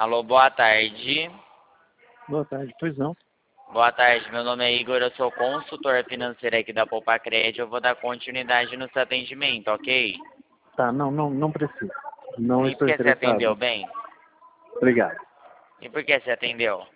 Alô, boa tarde. Boa tarde, pois não. Boa tarde, meu nome é Igor, eu sou consultor financeiro aqui da Poupa Crédito. Eu vou dar continuidade no seu atendimento, ok? Tá, não preciso. Não E por estou que você atendeu interessado. bem? Obrigado. E por que você atendeu?